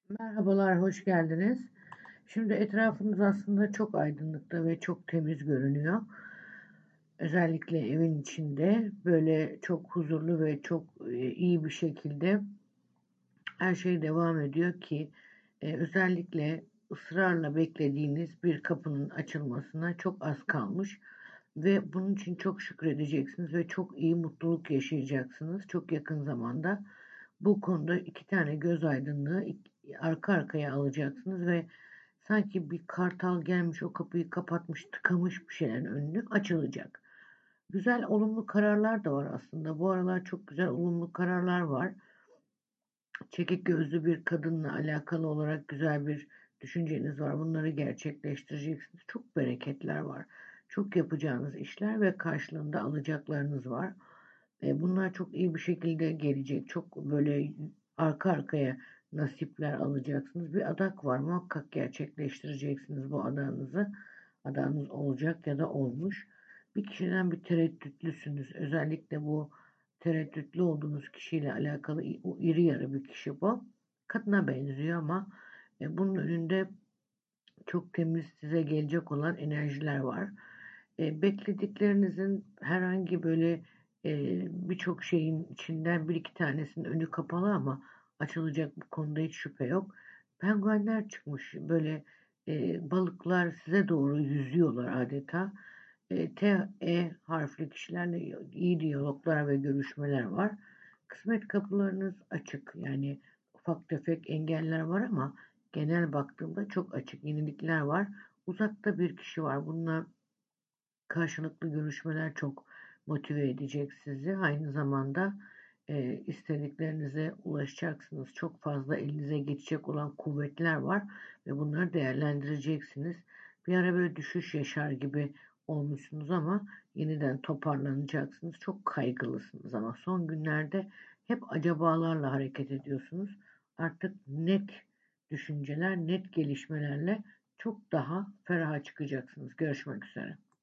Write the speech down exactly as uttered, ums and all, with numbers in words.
Merhabalar, hoş geldiniz. Şimdi etrafınız aslında çok aydınlıkta ve çok temiz görünüyor. Özellikle evin içinde böyle çok huzurlu ve çok e, iyi bir şekilde her şey devam ediyor ki e, özellikle ısrarla beklediğiniz bir kapının açılmasına çok az kalmış ve bunun için çok şükredeceksiniz ve çok iyi mutluluk yaşayacaksınız çok yakın zamanda. Bu konuda iki tane göz aydınlığı arka arkaya alacaksınız ve sanki bir kartal gelmiş o kapıyı kapatmış, tıkamış bir şeylerin önünü açılacak. Güzel olumlu kararlar da var aslında. Bu aralar çok güzel olumlu kararlar var. Çekik gözlü bir kadınla alakalı olarak güzel bir düşünceniz var. Bunları gerçekleştireceksiniz. Çok bereketler var. Çok yapacağınız işler ve karşılığında alacaklarınız var. E, bunlar çok iyi bir şekilde gelecek. Çok böyle arka arkaya nasipler alacaksınız. Bir adak var. Muhakkak gerçekleştireceksiniz bu adağınızı. Adağınız olacak ya da olmuş. Bir kişiden bir tereddütlüsünüz. Özellikle bu tereddütlü olduğunuz kişiyle alakalı o iri yarı bir kişi bu. Kadına benziyor ama e, bunun önünde çok temiz size gelecek olan enerjiler var. E, beklediklerinizin herhangi böyle e, birçok şeyin içinden bir iki tanesinin önü kapalı ama açılacak bu konuda hiç şüphe yok. Penguenler çıkmış böyle e, balıklar size doğru yüzüyorlar adeta. E, T, E harfli kişilerle iyi diyaloglar ve görüşmeler var. Kısmet kapılarınız açık. Yani ufak tefek engeller var ama genel baktığımda çok açık yenilikler var. Uzakta bir kişi var. Bununla karşılıklı görüşmeler çok motive edecek sizi. Aynı zamanda e, istediklerinize ulaşacaksınız. Çok fazla elinize geçecek olan kuvvetler var ve bunları değerlendireceksiniz. Bir ara böyle düşüş yaşar gibi olmuşsunuz ama yeniden toparlanacaksınız. Çok kaygılısınız ama son günlerde hep acabalarla hareket ediyorsunuz. Artık net düşünceler, net gelişmelerle çok daha feraha çıkacaksınız. Görüşmek üzere.